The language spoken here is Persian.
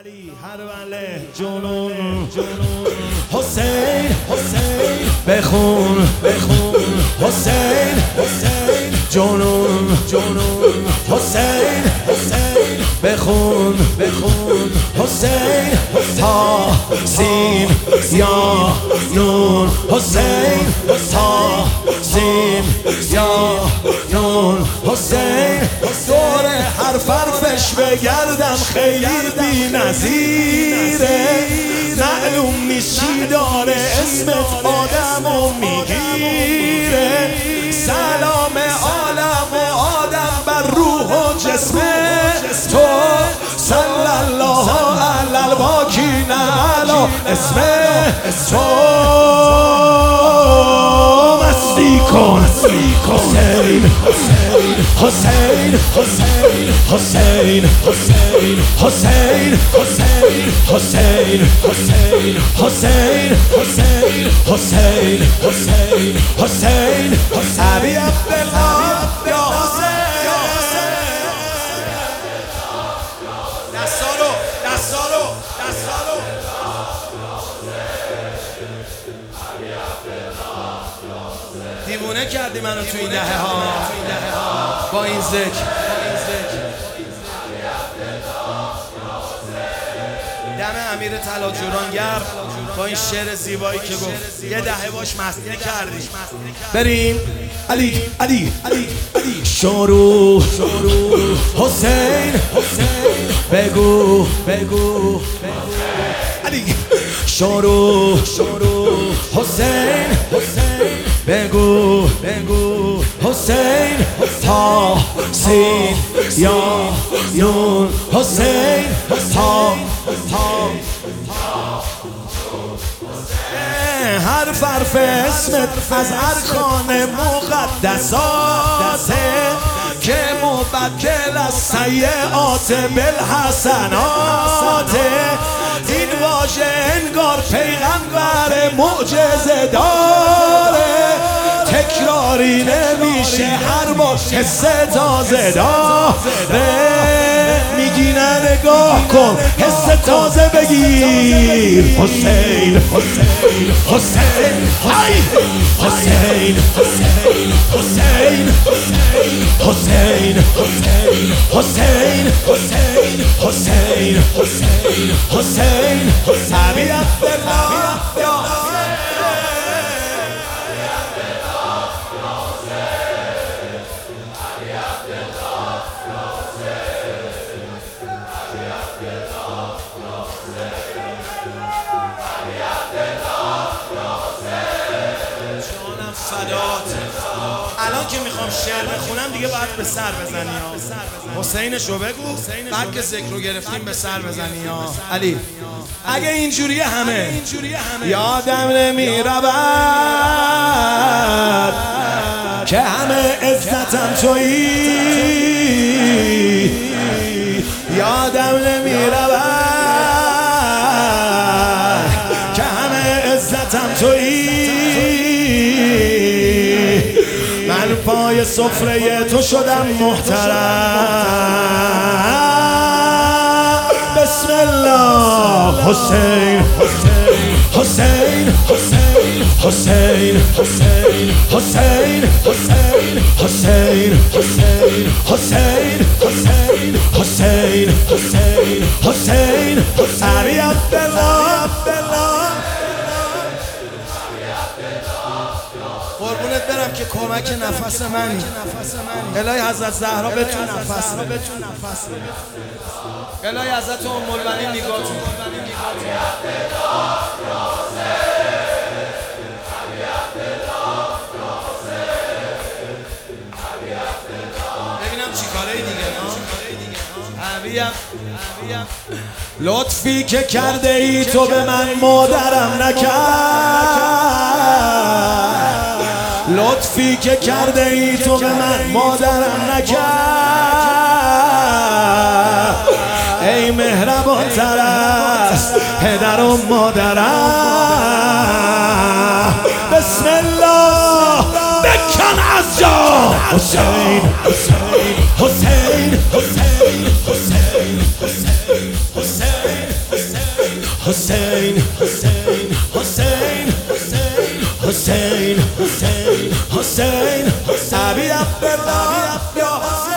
هرولة جنون حسین بخون حسین جنون حسین بخون حسین تا سین یا نون حسین تا سین یا نون حسین دور حرفش بگردم خیلی بی نظیره معلوم نیست چی داره اسمت آدمو میگیره سلام عالم و آدم بر روح و جسم تو صلی الله علی الواکین علی اسم تو مستی کن حسین حسین حسین حسین حسین حسین حسین حسین حسین حسین حسین حسین حسین حسین حسین عبدالله یا حسین دستارو دیوونه کردی منو تو این دهه ها با این ذکر دم امیر طلاجورانگر با این شعر زیبایی که گفت یه دهه باش مستی کردی بریم علی علی علی علی شروع حسین بگو علی شروع حسین بگو حسین تا سین یا نون حسین تا حرف اسمت از ارکان مقدساته که مبدل از سیئات بالحسناته این واژه انگار پیغمبر معجزه داره تکراری نمیشه هر بار حس تازه داره میگی نه نگاه کن حس تازه بگیر حسین حسین حسین حسین حسین حسین حسین حسین حسین حسین حسین حسین عبدالله یا الان که میخوام شعر بخونم دیگه باید به سر بزنی ها حسینشو بگو بعد که ذکر رو گرفتیم به سر بزنی ها علی اگه اینجوریه همه یادم نمیرود که همه عزتم تویی یادم نمیرود که همه عزتم تویی من پای سفره تو شدم محترم بسم الله حسین حسین حسین حسین حسین حسین حسین حسین حسین حسین حسین حسین حسین حسین علی عبدالله قربونت برم که کمک نفس منی الهی حضرت زهرا بتون نفس الهی حضرت ام البنین نگاهتون ببینم چی کاره دیگه لطفی که کرده ای تو به من مادرم نکرد لطفی که کرده ای تو به من مادرم نکرد ای مهربان تر است پدر و مادرم بسم الله بکن از جا حسین حسین حسین حسین حسین حسین حسین حسین حسین حسین حسین حسین حسین حسین ابی عبدالله یا